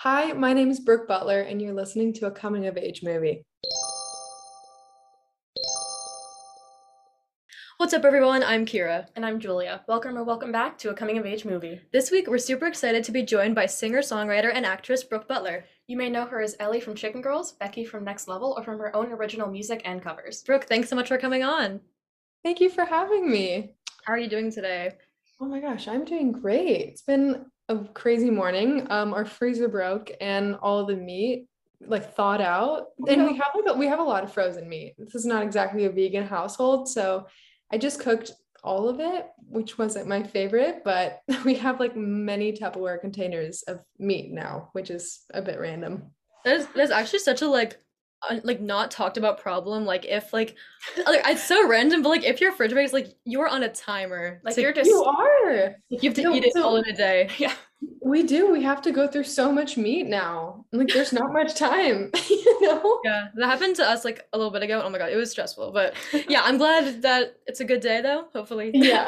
Hi, my name is Brooke Butler, and you're listening to a coming of age movie. What's up, everyone? I'm Kira. And I'm Julia. Welcome or welcome back to a coming of age movie. This week, we're super excited to be joined by singer, songwriter, and actress Brooke Butler. You may know her as Ellie from Chicken Girls, Becky from Next Level, or from her own original music and covers. Brooke, thanks so much for coming on. Thank you for having me. How are you doing today? Oh my gosh, I'm doing great. It's been a crazy morning. Our freezer broke and all of the meat like thawed out. And we have a lot of frozen meat. This is not exactly a vegan household, so I just cooked all of it, which wasn't my favorite, but we have like many Tupperware containers of meat now, which is a bit random. There's actually such a not talked about problem. Like if like it's so random, but like if your fridge breaks, like you're on a timer. Like to, you're just You are. you have to No, eat it so all in a day. yeah. we do. We have to go through so much meat now. Like, there's not much time, you know? Yeah, that happened to us like a little bit ago. Oh my God, it was stressful. But yeah, I'm glad that it's a good day though, hopefully. Yeah.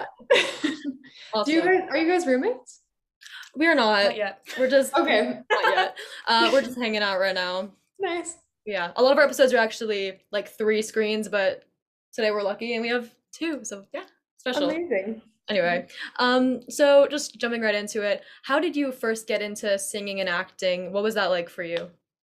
Do you Awesome. guys, are you guys roommates? We are not. Not yet. We're just Okay. not yet. We're just hanging out right now. Nice. Yeah, a lot of our episodes are actually like three screens, but today we're lucky and we have two, so yeah, special. Amazing. Anyway, so just jumping right into it, how did you first get into singing and acting? What was that like for you?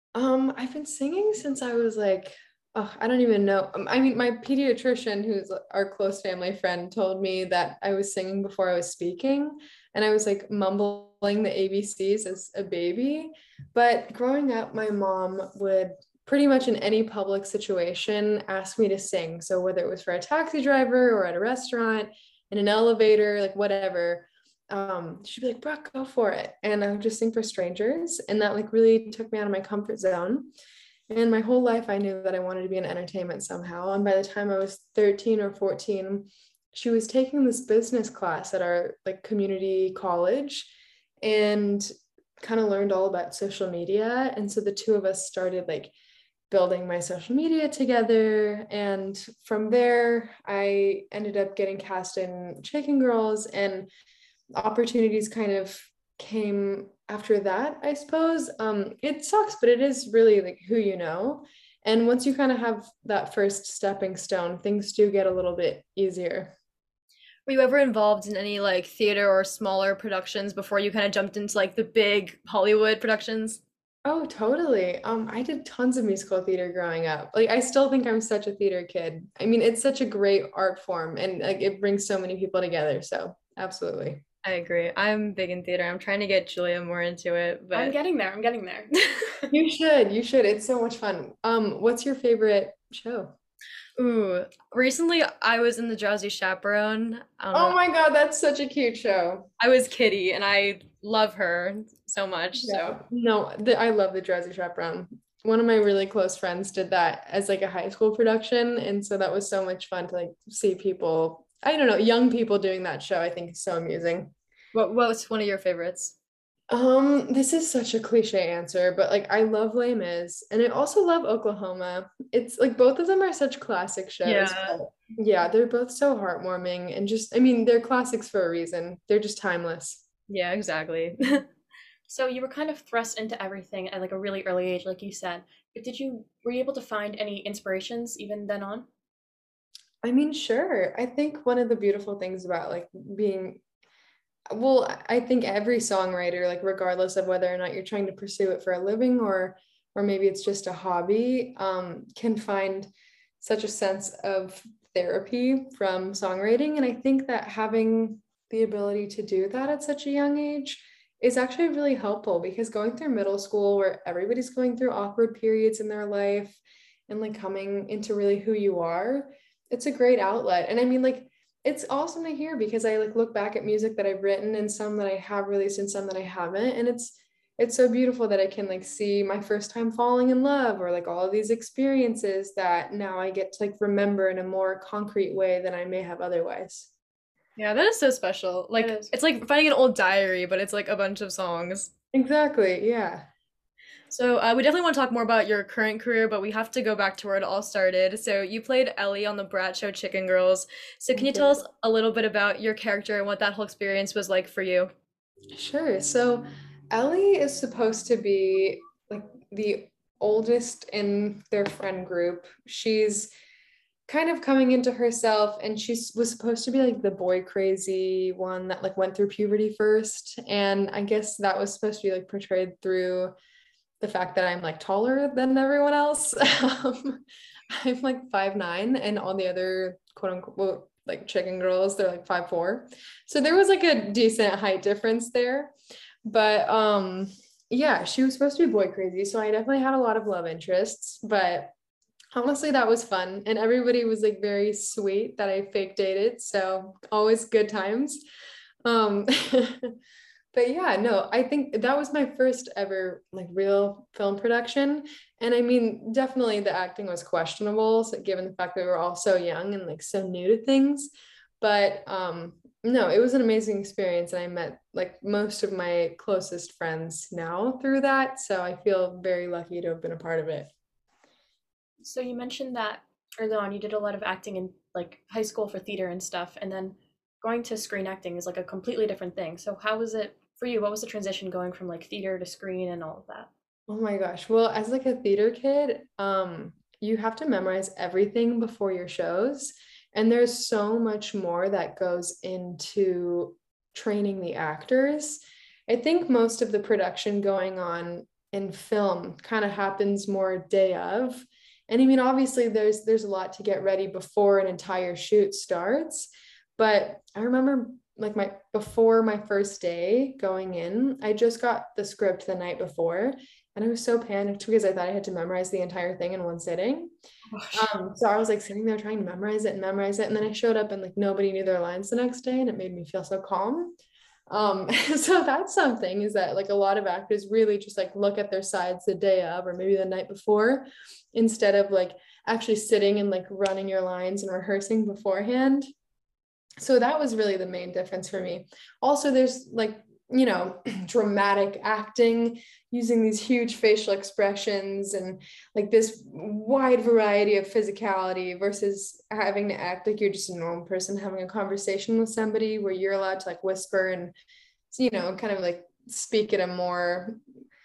I've been singing since I was like, oh, I don't even know. I mean, my pediatrician, who's our close family friend, told me that I was singing before I was speaking, and I was like mumbling the ABCs as a baby. But growing up, my mom would pretty much in any public situation ask me to sing. So whether it was for a taxi driver or at a restaurant, in an elevator, like whatever, she'd be like, Brooke, go for it. And I would just sing for strangers. And that like really took me out of my comfort zone. And my whole life, I knew that I wanted to be in entertainment somehow. And by the time I was 13 or 14, she was taking this business class at our like community college and kind of learned all about social media. And so the two of us started like building my social media together. And from there, I ended up getting cast in Chicken Girls, and opportunities kind of came after that, I suppose. It sucks, but it is really like who you know. And once you kind of have that first stepping stone, things do get a little bit easier. Were you ever involved in any like theater or smaller productions before you kind of jumped into like the big Hollywood productions? Oh, totally. I did tons of musical theater growing up. Like, I still think I'm such a theater kid. I mean, it's such a great art form and like it brings so many people together. So, absolutely. I agree. I'm big in theater. I'm trying to get Julia more into it, I'm but getting there. I'm getting there. You should. You should. It's so much fun. What's your favorite show? ooh, recently I was in the Drowsy Chaperone. I don't Oh know. my God, that's such a cute show. I was Kitty and I love her so much. So Yeah. No, I love the Drowsy Chaperone. One of my really close friends did that as like a high school production, and so that was so much fun to like see people, I don't know, young people doing that show. I think is so amusing. what was one of your favorites? This is such a cliche answer, but like I love Les Mis and I also love Oklahoma. It's like both of them are such classic shows, Yeah. but yeah, they're both so heartwarming and just, I mean, they're classics for a reason. They're just timeless. Yeah, exactly. So you were kind of thrust into everything at like a really early age, like you said. But were you able to find any inspirations even then on? I mean, sure. I think one of the beautiful things about like being, well, I think every songwriter, like regardless of whether or not you're trying to pursue it for a living or maybe it's just a hobby, can find such a sense of therapy from songwriting. And I think that having the ability to do that at such a young age is actually really helpful because going through middle school where everybody's going through awkward periods in their life and like coming into really who you are, it's a great outlet. And I mean, like, it's awesome to hear because I like look back at music that I've written and some that I have released and some that I haven't. And it's so beautiful that I can like see my first time falling in love or like all of these experiences that now I get to like remember in a more concrete way than I may have otherwise. Yeah, that is so special. It Like is. it's like finding an old diary, but it's like a bunch of songs. Exactly. Yeah. So we definitely want to talk more about your current career, but we have to go back to where it all started. So you played Ellie on the Brat Show Chicken Girls. So can you tell us a little bit about your character and what that whole experience was like for you? Sure. So Ellie is supposed to be like the oldest in their friend group. She's kind of coming into herself, and she was supposed to be like the boy crazy one that like went through puberty first. And I guess that was supposed to be like portrayed through the fact that I'm like taller than everyone else. I'm like 5'9", and all the other quote unquote like chicken girls, they're like 5'4". So there was like a decent height difference there. But yeah, she was supposed to be boy crazy. So I definitely had a lot of love interests, but honestly, that was fun. And everybody was like very sweet that I fake dated. So always good times. Um, but yeah, no, I think that was my first ever like real film production. And I mean, definitely the acting was questionable, so given the fact that we were all so young and like so new to things. But no, it was an amazing experience. And I met like most of my closest friends now through that. So I feel very lucky to have been a part of it. So you mentioned that early on you did a lot of acting in like high school for theater and stuff, and then going to screen acting is like a completely different thing. So how was it for you? What was the transition going from like theater to screen and all of that? Oh my gosh. Well, as like a theater kid, you have to memorize everything before your shows. And there's so much more that goes into training the actors. I think most of the production going on in film kind of happens more day of. And I mean, obviously there's a lot to get ready before an entire shoot starts. But I remember like my before my first day going in, I just got the script the night before, and I was so panicked because I thought I had to memorize the entire thing in one sitting. Gosh. So I was like sitting there trying to memorize it. And then I showed up and like nobody knew their lines the next day, and it made me feel so calm. So that's something, is that like a lot of actors really just like look at their sides the day of or maybe the night before, instead of like actually sitting and like running your lines and rehearsing beforehand. So that was really the main difference for me. Also, there's like, dramatic acting using these huge facial expressions and like this wide variety of physicality versus having to act like you're just a normal person having a conversation with somebody, where you're allowed to like whisper and, kind of like speak at a more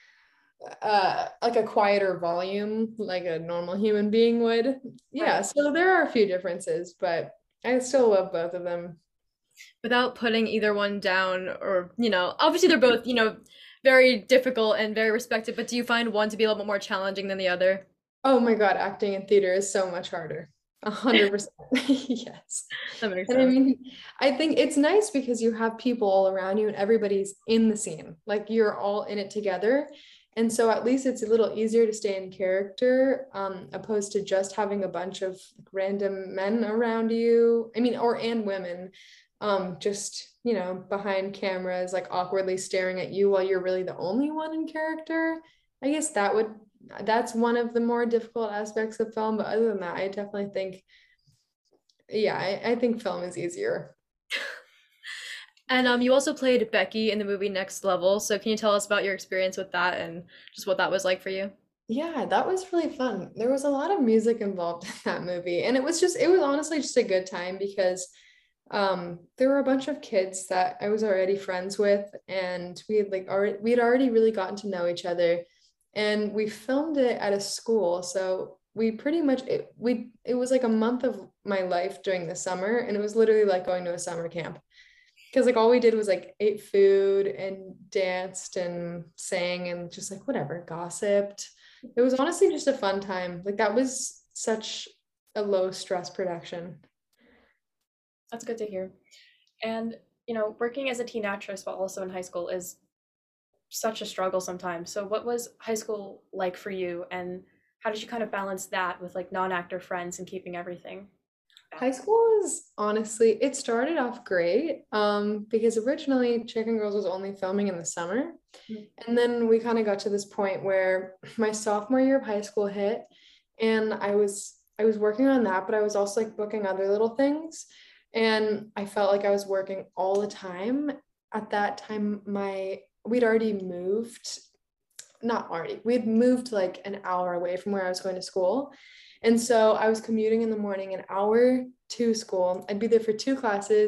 like a quieter volume like a normal human being would. Yeah, Right. so there are a few differences, but I still love both of them. Without putting either one down, or obviously they're both very difficult and very respected, but do you find one to be a little bit more challenging than the other? Oh my God, acting in theater is so much harder. 100%. Yes. That makes And I sense. mean, I think it's nice because you have people all around you and everybody's in the scene. Like you're all in it together. And so at least it's a little easier to stay in character, opposed to just having a bunch of random men around you. I mean, and women, just, behind cameras, like awkwardly staring at you while you're really the only one in character. I guess that's one of the more difficult aspects of film. But other than that, I definitely think, yeah, I think film is easier. And you also played Becky in the movie Next Level. So can you tell us about your experience with that and just what that was like for you? Yeah, that was really fun. There was a lot of music involved in that movie. And it was honestly just a good time because there were a bunch of kids that I was already friends with, and we had already really gotten to know each other. And we filmed it at a school. So we pretty much it was like a month of my life during the summer, and it was literally like going to a summer camp. Because like all we did was like ate food and danced and sang and just like whatever, gossiped. It was honestly just a fun time. Like that was such a low stress production. That's good to hear. And working as a teen actress while also in high school is such a struggle sometimes. So what was high school like for you, and how did you kind of balance that with like non-actor friends and keeping everything High balanced? school is honestly, it started off great, because originally Chicken Girls was only filming in the summer. Mm. And then we kind of got to this point where my sophomore year of high school hit, and I was working on that, but I was also like booking other little things. And I felt like I was working all the time. At that time, we'd already moved, not already, we had moved like an hour away from where I was going to school. And so I was commuting in the morning, an hour to school. I'd be there for two classes,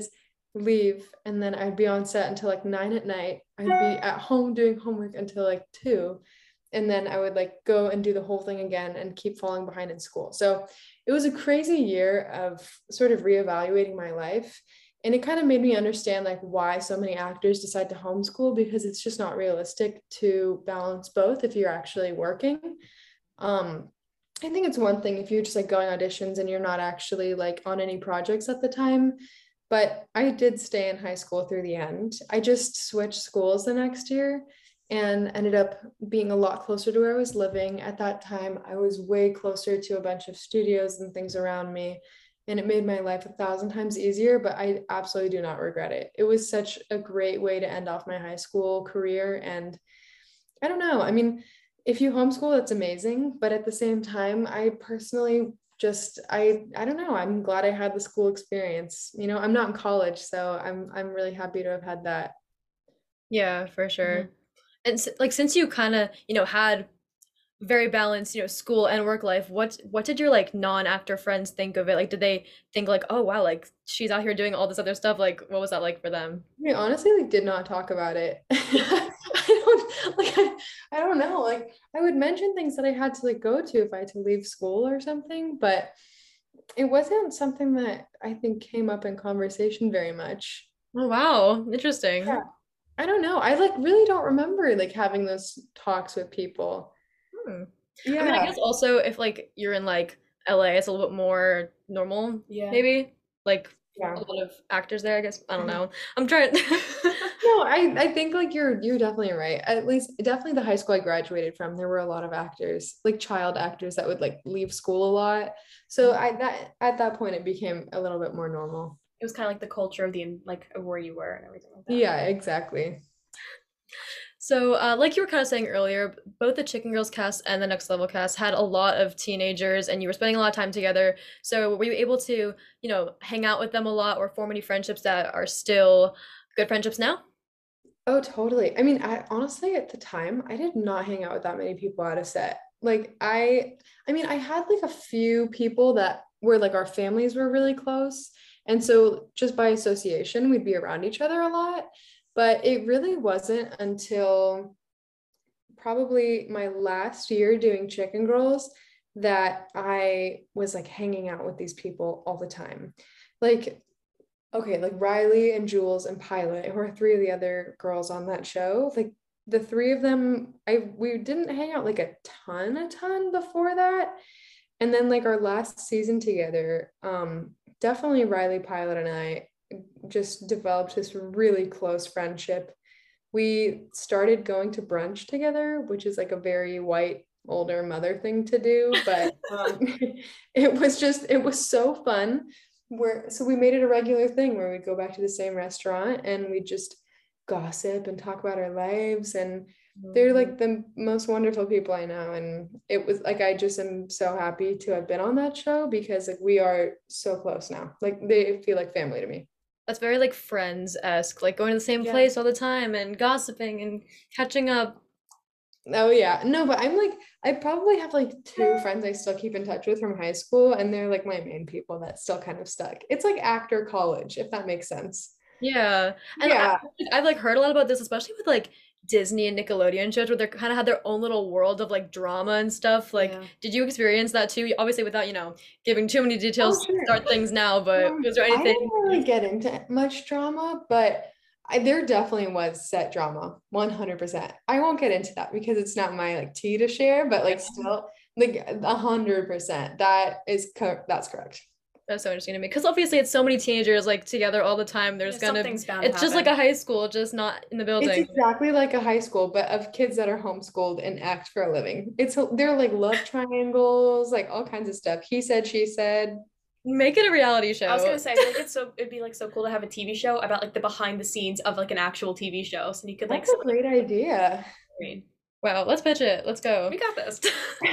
leave, and then I'd be on set until like 9 at night. I'd be at home doing homework until like 2. And then I would like go and do the whole thing again and keep falling behind in school. So it was a crazy year of sort of reevaluating my life. And it kind of made me understand like why so many actors decide to homeschool, because it's just not realistic to balance both if you're actually working. Um, I think it's one thing if you're just like going auditions and you're not actually like on any projects at the time. But I did stay in high school through the end. I just switched schools the next year and ended up being a lot closer to where I was living. At that time, I was way closer to a bunch of studios and things around me. And it made my life 1,000 times easier, but I absolutely do not regret it. It was such a great way to end off my high school career. And I don't know. I mean, if you homeschool, that's amazing. But at the same time, I personally just I don't know. I'm glad I had the school experience. You know, I'm not in college, so I'm really happy to have had that. Yeah, for Mhm. sure. And like since you kind of, had very balanced, school and work life, what did your like non-actor friends think of it? Like did they think like, "Oh wow, like she's out here doing all this other stuff." Like what was that like for them? We honestly like did not talk about it. I don't know. Like I would mention things that I had to like go to if I had to leave school or something, but it wasn't something that I think came up in conversation very much. Oh wow, Yeah. interesting. I don't know. I like really don't remember like having those talks with people. Hmm. I mean, I Yeah. guess also if like you're in like LA, it's a little bit more normal, Yeah. maybe. Like a Yeah. lot of actors there, I guess. I don't Mhm. know. I'm trying. No, I think like you're definitely right. At least definitely the high school I graduated from, there were a lot of actors, like child actors that would like leave school a lot. So I that at that point it became a little bit more normal. It was kind of like the culture of the like of where you were and everything like that. Yeah, exactly. So, like you were kind of saying earlier, both the Chicken Girls cast and the Next Level cast had a lot of teenagers, and you were spending a lot of time together. So, were you able to, hang out with them a lot or form any friendships that are still good friendships now? Oh, totally. I mean, I honestly at the time I did not hang out with that many people at a set. Like I mean, I had like a few people that were like our families were really close. And so just by association, we'd be around each other a lot. But it really wasn't until probably my last year doing Chicken Girls that I was like hanging out with these people all the time. Like okay, like Riley and Jules and Pilot, who are three of the other girls on that show, like the three of them, we didn't hang out like a ton before that. And then like our last season together, definitely Riley, Pilot, and I just developed this really close friendship. We started going to brunch together, which is like a very white older mother thing to do, but it was so fun. So we made it a regular thing where we go back to the same restaurant and we just gossip and talk about our lives, and they're Mhm. like the most wonderful people I know. And it was like I just am so happy to have been on that show because like we are so close now. Like they feel like family to me. That's very like Friends-esque, like going to the same Yeah. place all the time and gossiping and catching up. Oh yeah. No, but I'm like I probably have like two friends I still keep in touch with from high school, and they're like my main people that still kind of stuck. It's like actor college, if that makes sense. Yeah. And Yeah. I've like heard a lot about this, especially with like Disney and Nickelodeon shows where they're kind of had their own little world of like drama and stuff. Like, Yeah. did you experience that too? Obviously, without, giving too many Oh, details to sure. start things now, but was there I anything? didn't really get into much drama, but there definitely was set drama, 100%. I won't get into that because it's not my like tea to share, but like still, like 100%. That's correct. That's so interesting to me because obviously it's so many teenagers like together all the time. Yeah, There's gonna, something's bound to it's just like happen. a high school, just not in the It's building. exactly like a high school, but of kids that are homeschooled and act for a living. They're like love triangles, like all kinds of stuff. He said, she said. Make it a reality I was show. gonna say, I feel like it'd be like so cool to have a TV show about like the behind the scenes of like an actual TV show. So you could like That's a great idea. screen. Wow, let's pitch it. Let's go. We got this.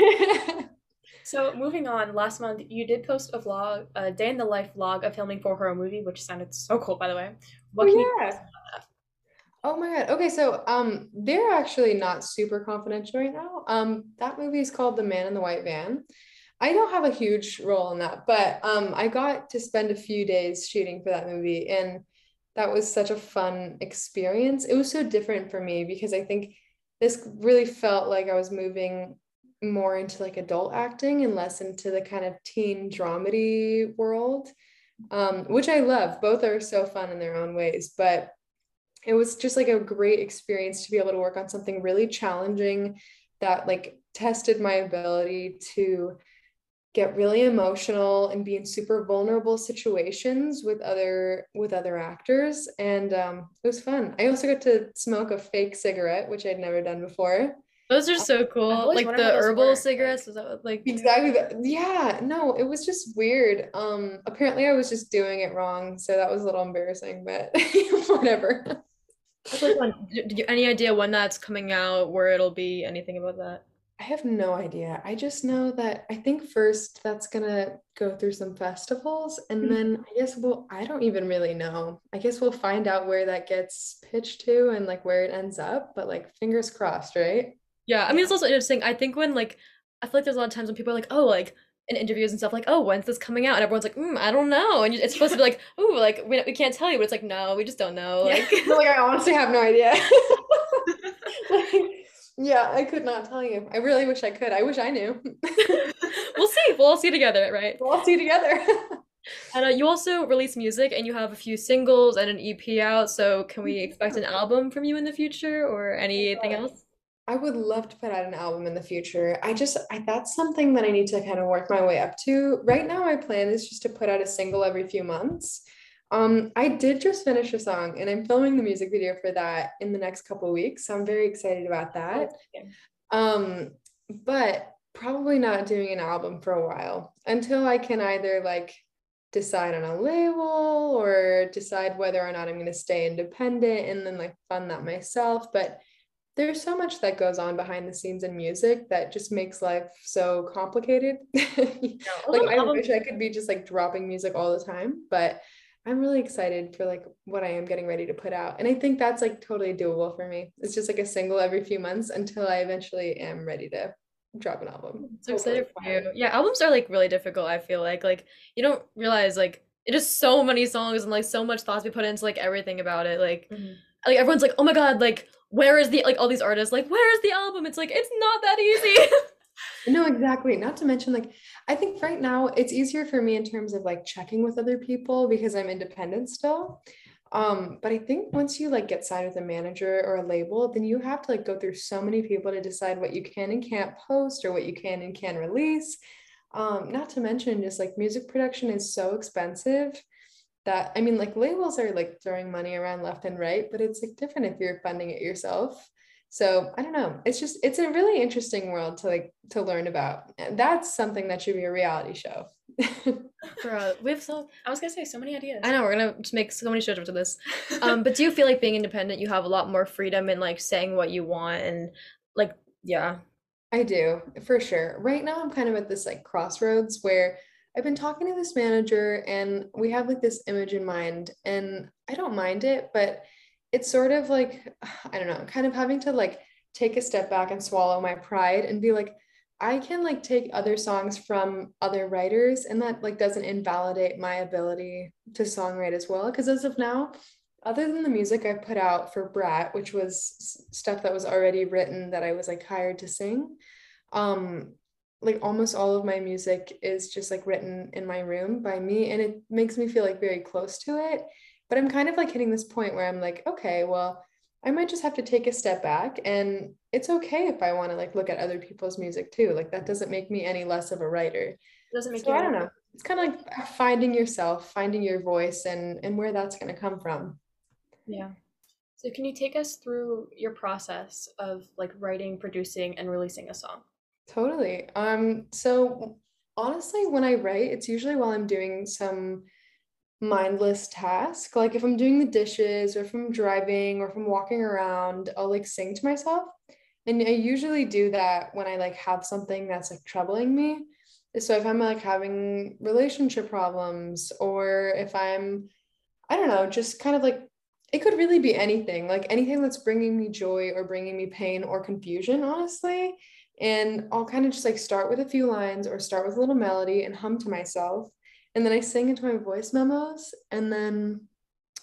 So moving on, last month you did post a vlog, a day in the life vlog of filming for Horror Movie, which sounded so cool, by the way. What can you Oh tell us yeah. about Oh my God. Okay, so they're actually not super confidential right now. That movie is called The Man in the White Van. I don't have a huge role in that, but I got to spend a few days shooting for that movie, and that was such a fun experience. It was so different for me because I think this really felt like I was moving more into like adult acting and less into the kind of teen dramedy world, which I love. Both are so fun in their own ways, but it was just like a great experience to be able to work on something really challenging that like tested my ability to get really emotional and be in super vulnerable situations with other actors, and it was fun. I also got to smoke a fake cigarette, which I'd never done before. Those are Uh, so I've cool. always Like wondered how the those herbal work. cigarettes, is that what, like exactly yeah, no, it was just weird. Apparently I was just doing it wrong, so that was a little embarrassing, but whatever. that's so fun. Did you any idea when that's coming out, where it'll be, anything about that? I have no idea. I just know that I think first that's gonna go through some festivals, and then I guess I don't even really know. I guess we'll find out where that gets pitched to and like where it ends up, but like fingers crossed, right? Yeah, I mean Yeah. it's also interesting. I think when like I feel like there's a lot of times when people are like, oh, like in interviews and stuff, like, oh, when's this coming out? And everyone's like, I don't know. And it's supposed to be like, oh, like we can't tell you, but it's like, no, we just don't know. Yeah. Like, No, like I honestly have no idea. Like, yeah, I could not tell you. I really wish I could. I wish I knew. we'll see. We'll all see together, right? We'll all see together. And you also release music, and you have a few singles and an EP out. So can we expect an album from you in the future or anything else? I would love to put out an album in the future. That's something that I need to kind of work my way up to. Right now, my plan is just to put out a single every few months. I did just finish a song and I'm filming the music video for that in the next couple of weeks. So I'm very excited about Oh, that. yeah. But probably not doing an album for a while until I can either like decide on a label or decide whether or not I'm going to stay independent and then like fund that myself. But there's so much that goes on behind the scenes in music that just makes life so complicated. No, also Like an I album. wish I could be just like dropping music all the time, but I'm really excited for like what I am getting ready to put out. And I think that's like totally doable for me. It's just like a single every few months until I eventually am ready to drop an album. So Hopefully. excited for you. Yeah, albums are like really difficult, I feel like you don't realize like it is so many songs and like so much thoughts we put into like everything about it. Mhm. Like everyone's like, "Oh my God, like where is the like all these artists like where is the album?" It's like it's not that easy. No, exactly. Not to mention, like, I think right now it's easier for me in terms of like checking with other people because I'm independent still. But I think once you like get signed with a manager or a label, then you have to like go through so many people to decide what you can and can't post or what you can and can release. Not to mention just like music production is so expensive that I mean like labels are like throwing money around left and right, but it's like different if you're funding it yourself. So I don't know. It's a really interesting world to like to learn about. And that's something that should be a reality show. Bro, we have so I was gonna say so many ideas. I know we're gonna just make so many shows after this. But do you feel like being independent, you have a lot more freedom in like saying what you want and like yeah. I do, for sure. Right now, I'm kind of at this like crossroads where I've been talking to this manager and we have like this image in mind, and I don't mind it, but it's sort of like, I don't know, kind of having to like take a step back and swallow my pride and be like, I can like take other songs from other writers, and that like doesn't invalidate my ability to songwrite as well. Because as of now, other than the music I put out for Brat, which was stuff that was already written that I was like hired to sing, um, like almost all of my music is just like written in my room by me, and it makes me feel like very close to it. But I'm kind of like hitting this point where I'm like, okay, well, I might just have to take a step back, and it's okay if I want to like look at other people's music too. Like that doesn't make me any less of a writer. Doesn't make So you I any don't know. It's kind of like finding yourself, finding your voice, and where that's going to come from. yeah. So can you take us through your process of like writing, producing, and releasing a song? Totally. So honestly, when I write, it's usually while I'm doing some mindless task. Like if I'm doing the dishes or if I'm driving or if I'm walking around, I'll like sing to myself. And I usually do that when I like have something that's like troubling me. So if I'm like having relationship problems or if I don't know, just kind of like it could really be anything, like anything that's bringing me joy or bringing me pain or confusion, honestly. And I'll kind of just like start with a few lines or start with a little melody and hum to myself. And then I sing into my voice memos. And then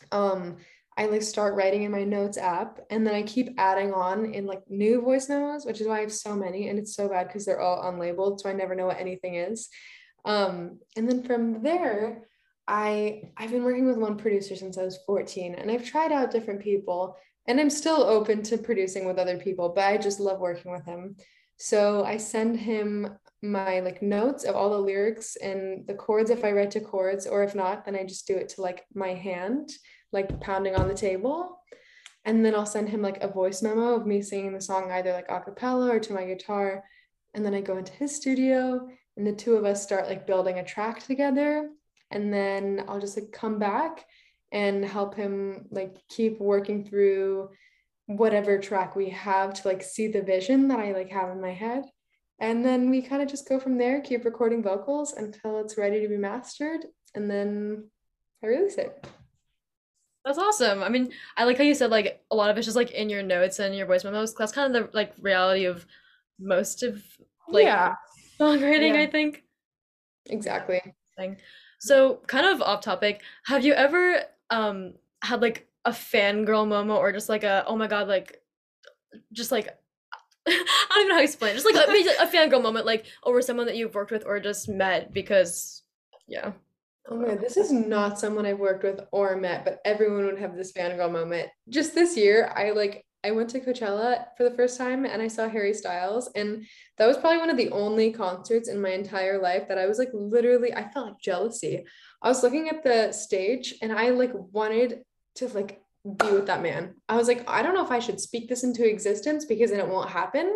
um I like start writing in my notes app, and then I keep adding on in like new voice memos, which is why I have so many, and it's so bad because they're all unlabeled, so I never know what anything is. And then from there, I've been working with one producer since I was 14, and I've tried out different people, and I'm still open to producing with other people, but I just love working with him. So I send him my like notes of all the lyrics and the chords if I write to chords, or if not, then I just do it to like my hand, like pounding on the table. And then I'll send him like a voice memo of me singing the song either like a cappella or to my guitar. And then I go into his studio, and the two of us start like building a track together. And then I'll just like come back and help him like keep working through whatever track we have to like see the vision that I like have in my head. And then we kind of just go from there, keep recording vocals until it's ready to be mastered. And then I release it. That's awesome. I mean, I like how you said like a lot of it's just like in your notes and your voice memos. That's kind of the like reality of most of like Yeah, songwriting, I Yeah. think. exactly. Thing. So, kind of off topic, have you ever had like a fangirl moment or just like a oh my god, like just like I don't even know how to explain it. Just like maybe a fangirl moment, like over someone that you've worked with or just met because yeah. I Oh don't my know. God, this is not someone I've worked with or met, but everyone would have this fangirl moment. Just this year, I went to Coachella for the first time and I saw Harry Styles, and that was probably one of the only concerts in my entire life that I was like literally I felt like jealousy. I was looking at the stage and I like wanted to like be with that man. I was like, I don't know if I should speak this into existence because then it won't happen.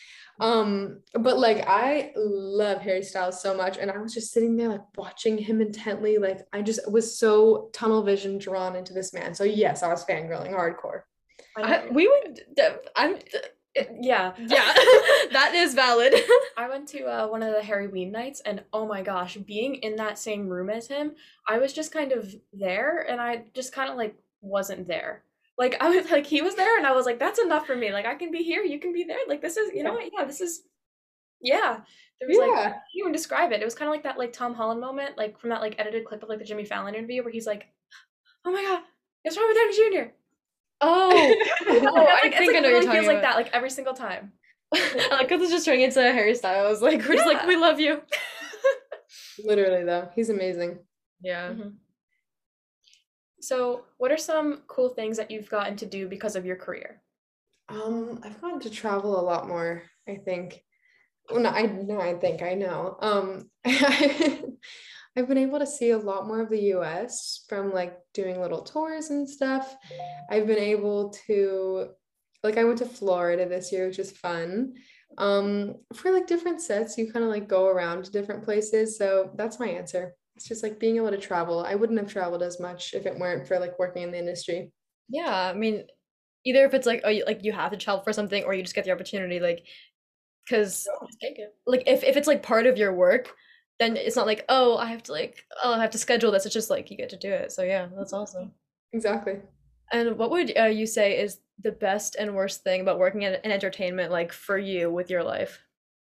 But like I love Harry Styles so much, and I was just sitting there like watching him intently. Like I just was so tunnel vision drawn into this man. So yes, I was fangirling hardcore. I know. We would I'm Yeah. yeah, that is valid. I went to one of the Harry Ween nights, and oh my gosh, being in that same room as him, I was just kind of there, and I just kind of like wasn't there. Like I was like he was there, and I was like, that's enough for me. Like I can be here, you can be there. Like this is, you know Yeah. what? Yeah, this is yeah. There was like I Yeah. can't even describe it. It was kind of like that like Tom Holland moment, like from that like edited clip of like the Jimmy Fallon interview where he's like, "Oh my God, it's Robert Downey Jr." Oh, Yeah, like, oh, I it's think like I it know what you're really talking feels like about. that, like every single time. I like because it's just turning into Harry Styles. Like we're just like Yeah. we love you. Literally though, he's amazing. Yeah. Mhm. So, what are some cool things that you've gotten to do because of your career? I've gotten to travel a lot more, I think. Well, no, I think I know. I've been able to see a lot more of the US from like doing little tours and stuff. I've been able to like I went to Florida this year, which is fun. For like different sets, you kind of like go around to different places. So that's my answer. It's just like being able to travel. I wouldn't have traveled as much if it weren't for like working in the industry. Yeah, I mean, either if it's like oh, like you have to travel for something or you just get the opportunity, like because Just take it. like if it's like part of your work, then it's not like oh I have to like oh I have to schedule this. It's just like you get to do it. So yeah, that's awesome. Exactly. And what would you say is the best and worst thing about working in entertainment, like for you with your life?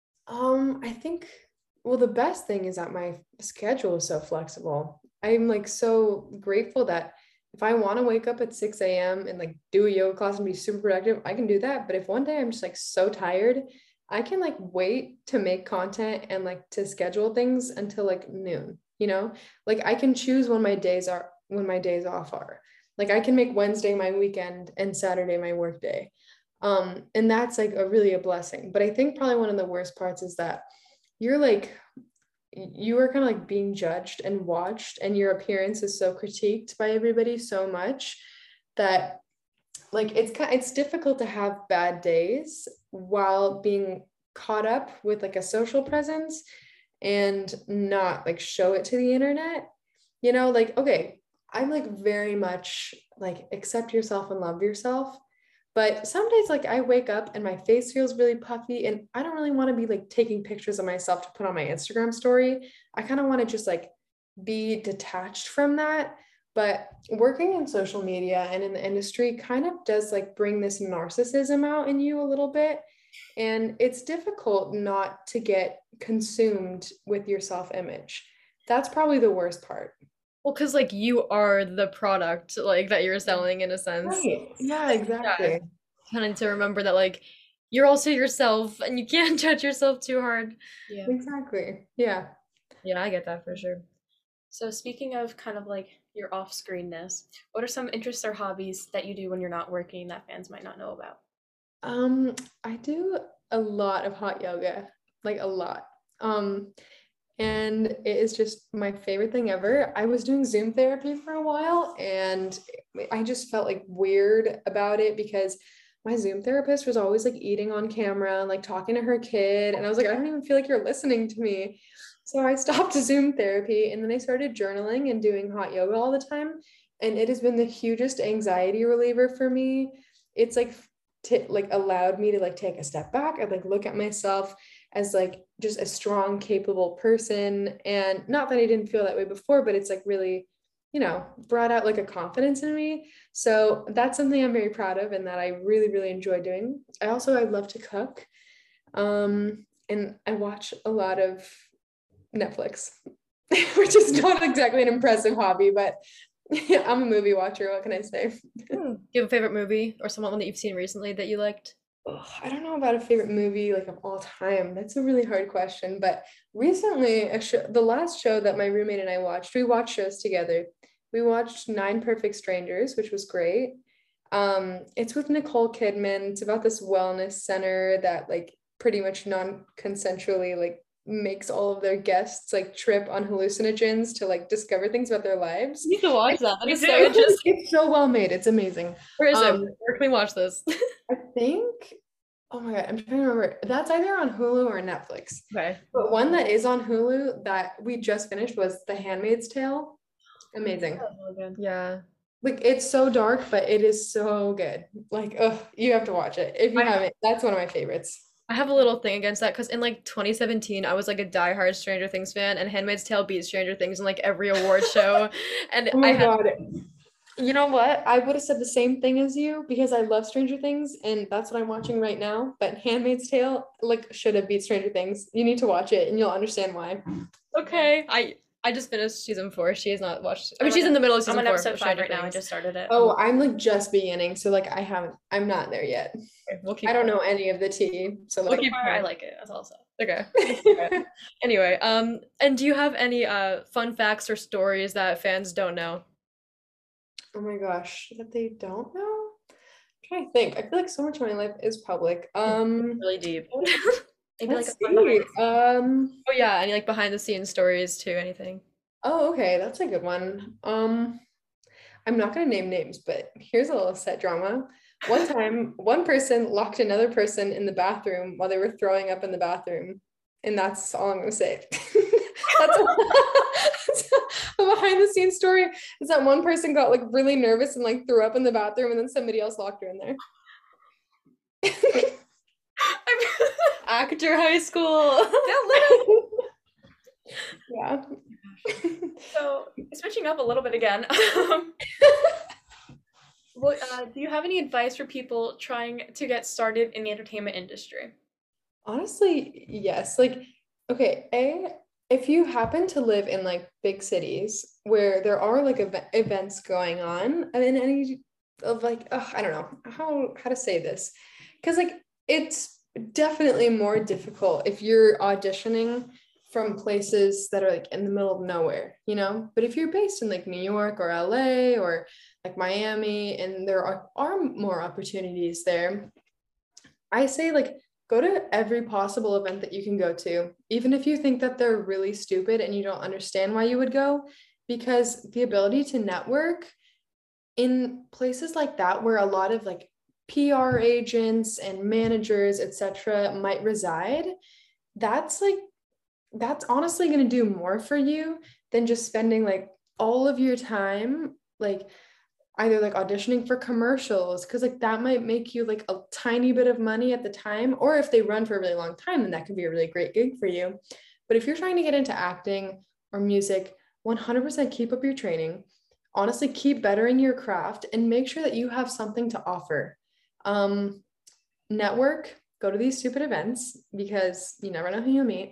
I think, well, the best thing is that my schedule is so flexible. I'm like so grateful that if I want to wake up at 6 a.m. and like do a yoga class and be super productive, I can do that. But if one day I'm just like so tired, I can like wait to make content and like to schedule things until like noon, you know? Like I can choose when my days off are. Like I can make Wednesday my weekend and Saturday my work day. And that's like a really a blessing. But I think probably one of the worst parts is that you're like you are kind of like being judged and watched, and your appearance is so critiqued by everybody so much that like it's difficult to have bad days while being caught up with like a social presence and not like show it to the internet. You know, like okay, I'm like very much like accept yourself and love yourself, but some days, like I wake up and my face feels really puffy, and I don't really want to be like taking pictures of myself to put on my Instagram story. I kind of want to just like be detached from that. But working in social media and in the industry kind of does like bring this narcissism out in you a little bit. And it's difficult not to get consumed with your self image. That's probably the worst part. Well, because like you are the product like that you're selling in a sense. Right. Yeah, Yeah, exactly. kind of need to remember that like you're also yourself and you can't judge yourself too hard. Yeah. Exactly. Yeah. Yeah, I get that for sure. So speaking of kind of like your off-screenness, what are some interests or hobbies that you do when you're not working that fans might not know about? Um, I do a lot of hot yoga, like a lot. Um, and it is just my favorite thing ever. I was doing Zoom therapy for a while and I just felt like weird about it because my Zoom therapist was always like eating on camera and like talking to her kid. And I was like, I don't even feel like you're listening to me. So I stopped Zoom therapy and then I started journaling and doing hot yoga all the time. And it has been the hugest anxiety reliever for me. It's like like allowed me to like take a step back and like look at myself as like just a strong, capable person. And not that I didn't feel that way before, but it's like really, brought out like a confidence in me. So that's something I'm very proud of and that I really, really enjoy doing. I love to cook. And I watch a lot of Netflix, which is not exactly an impressive hobby, but I'm a movie watcher. What can I say? Do you have a favorite movie or someone that you've seen recently that you liked? Ugh, I don't know about a favorite movie like of all time. That's a really hard question. But recently, the last show that my roommate and I watched, we watched shows together. We watched Nine Perfect Strangers, which was great. It's with Nicole Kidman. It's about this wellness center that like pretty much non-consensually like makes all of their guests like trip on hallucinogens to like discover things about their lives. You need to watch It's, that. That You is so do. interesting. it's so well made. It's amazing. Where is it? Um, Where can we watch this? I think, oh my God, I'm trying to remember. That's either on Hulu or Netflix. Okay. But one that is on Hulu that we just finished was The Handmaid's Tale. Amazing. That's really good. Yeah. Like it's so dark, but it is so good. Like, oh, you have to watch it. If you I haven't, that's one of my favorites. I have a little thing against that because in like 2017, I was like a diehard Stranger Things fan, and Handmaid's Tale beat Stranger Things in like every award show. And Oh I my had God. You know what? I would have said the same thing as you because I love Stranger Things and that's what I'm watching right now. But Handmaid's Tale like should have beat Stranger Things. You need to watch it and you'll understand why. okay. I just finished season 4. She has not watched. I mean, I'm she's on, in the middle of I'm season on 4 episode of 5 Stranger right now. I Things. just started it. Oh, I'm like just beginning. So like I'm not there yet. Okay, we'll I keep don't going. know any of the tea. So We'll like keep I going. like it. That's also. Okay. Okay. Anyway, and do you have any fun facts or stories that fans don't know? oh my gosh, that they don't know. I'm trying to think. I feel like so much of my life is public. Really deep. Maybe like Let's a fun behind see. the scenes. Oh yeah, any like behind the scenes stories too, anything? Oh, okay, that's a good one. I'm not gonna name names, but here's a little set drama. One time, one person locked another person in the bathroom while they were throwing up in the bathroom, and that's all I'm gonna say. That's a behind the scenes story. Is that one person got like really nervous and like threw up in the bathroom, and then somebody else locked her in there. Actor high school. Yeah. So switching up a little bit again. Do you have any advice for people trying to get started in the entertainment industry? Honestly, yes. Like, okay, if you happen to live in like big cities where there are like events going on, and in any of like, I don't know how to say this, because like it's definitely more difficult if you're auditioning from places that are like in the middle of nowhere, you know? But if you're based in like New York or LA or like Miami, and there are more opportunities there, I say like go to every possible event that you can go to, even if you think that they're really stupid and you don't understand why you would go, because the ability to network in places like that where a lot of like PR agents and managers, etc., might reside, that's like that's honestly going to do more for you than just spending like all of your time like either like auditioning for commercials because like that might make you like a tiny bit of money at the time, or if they run for a really long time then that could be a really great gig for you. But if you're trying to get into acting or music, 100% keep up your training. Honestly, keep bettering your craft and make sure that you have something to offer. um Network, go to these stupid events because you never know who you'll meet,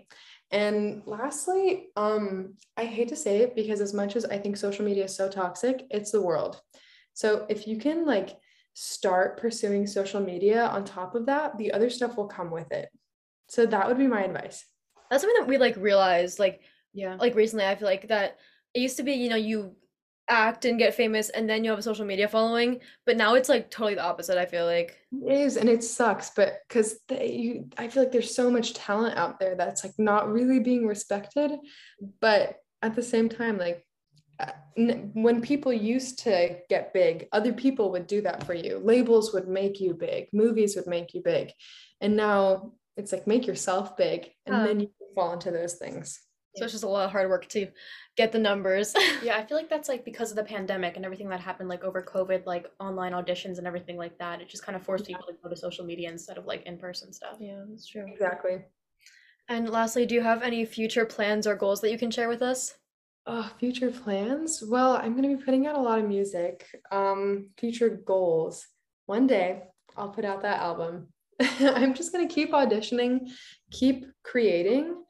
And lastly, I hate to say it because as much as I think social media is so toxic, it's the world. So if you can like start pursuing social media on top of that, the other stuff will come with it. So that would be my advice. That's something that we like realized Yeah. like recently. I feel like that it used to be, you act and get famous and then you have a social media following, but now it's like totally the opposite, I feel like. It is, and it sucks, but because I feel like there's so much talent out there that's like not really being respected, but at the same time, like when people used to get big, other people would do that for you. Labels would make you big, movies would make you big, and now it's like make yourself big, and then you fall into those things. So it's just a lot of hard work to get the numbers. Yeah, I feel like that's like because of the pandemic and everything that happened like over COVID, like online auditions and everything like that. It just kind of forced people to go to social media instead of like in-person stuff. Yeah, that's true. Exactly. And lastly, do you have any future plans or goals that you can share with us? Oh, future plans? Well, I'm going to be putting out a lot of music. Future goals. One day I'll put out that album. I'm just going to keep auditioning, keep creating.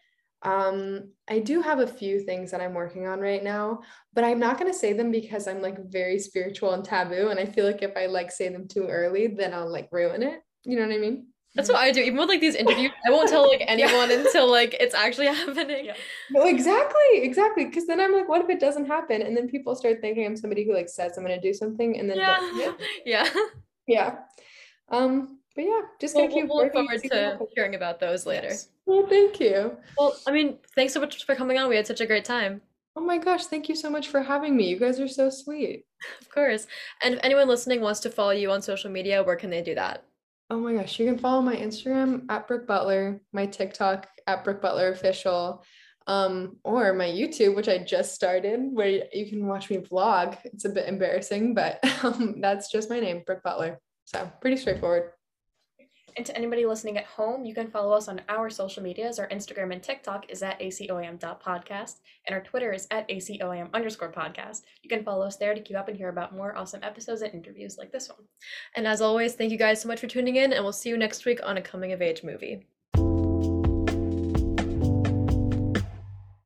I do have a few things that I'm working on right now, but I'm not going to say them because I'm like very spiritual and taboo. And I feel like if I like say them too early, then I'll like ruin it. You know what I mean? That's what I do. Even with like these interviews, I won't tell like anyone until like it's actually happening. Yeah. No, exactly. Because then I'm like, what if it doesn't happen? And then people start thinking I'm somebody who like says I'm gonna do something and then doesn't. Yeah. Yeah. Yeah. But yeah, just Well, gonna keep we'll look working. forward See what to happens. hearing about those later. Yes. Well, thank you. Well, I mean, thanks so much for coming on. We had such a great time. Oh my gosh, thank you so much for having me. You guys are so sweet. Of course. And if anyone listening wants to follow you on social media, where can they do that? Oh my gosh, you can follow my Instagram at Brooke Butler, my TikTok at Brooke Butler Official, or my YouTube, which I just started, where you can watch me vlog. It's a bit embarrassing, but that's just my name, Brooke Butler. So pretty straightforward. And to anybody listening at home, you can follow us on our social medias. Our Instagram and TikTok is at acoam.podcast, and our Twitter is at acoam_podcast. You can follow us there to keep up and hear about more awesome episodes and interviews like this one. And as always, thank you guys so much for tuning in, and we'll see you next week on a coming of age movie.